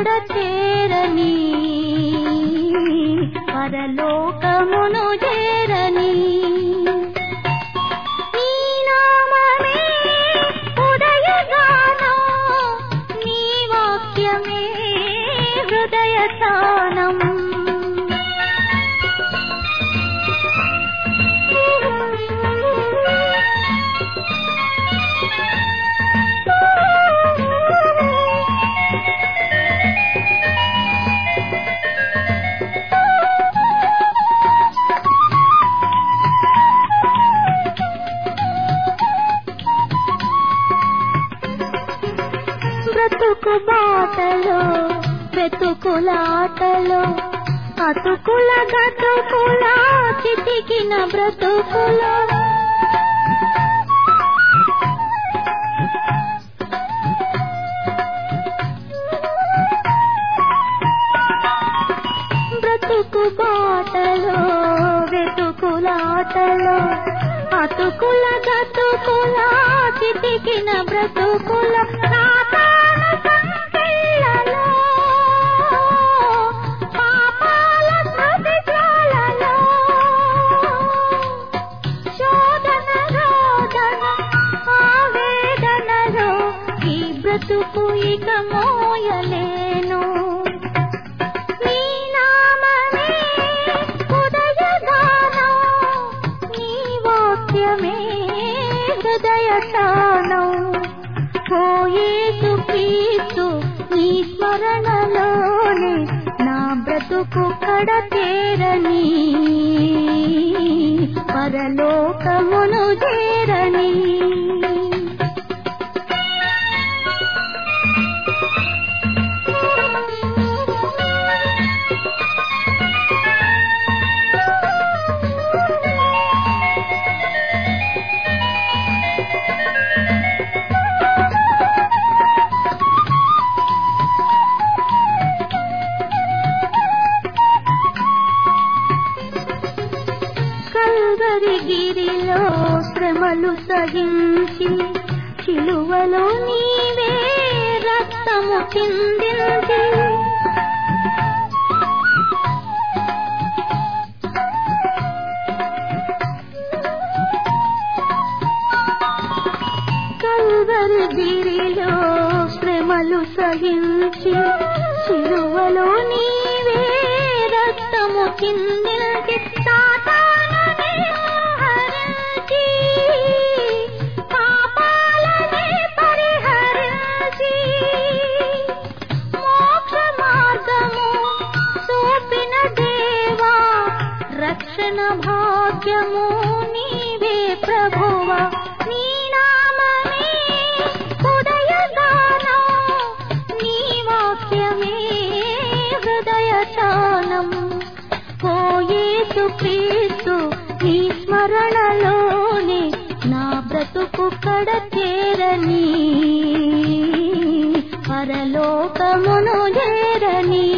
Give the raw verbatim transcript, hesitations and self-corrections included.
కడచేరని పరలోకమును చేరని నీ నామమే ఉదయగానం నీ వాక్యమే హృదయతానం బ్రతుకు బాటలో బ్రతుకులాటలో అతుకుల గతుకుల చితికిన బ్రతుకుల బ్రతుకు బాటలో బ్రతుకులాటలో అతుకుల గతుకుల చితికిన బ్రతుకుల బ్రతుకు ఇక మోయలేను నీ నామమే ఉదయగానం నీ వాక్యమే హృదయతానం ఓ యేసు క్రీస్తు నీ స్మరణలోనే నా బ్రతుకు కడచేరని పరలోకమును చేరని కల్వరిగిరిలో శ్రమలు సహించి శిలువలో నీవే రక్తము చిందించి కల్వరిగిరిలో శ్రమలు సహించి శిలువలో నీవే రక్తము చిందించి రక్షణ భాగ్యము నీవే ప్రభువా నీ నామమే ఉదయగానం నీ వాక్యమే హృదయతానం ఓ యేసు క్రీస్తు నీ స్మరణలోనే నా బ్రతుకు కడచేరని పరలోకమును చేరని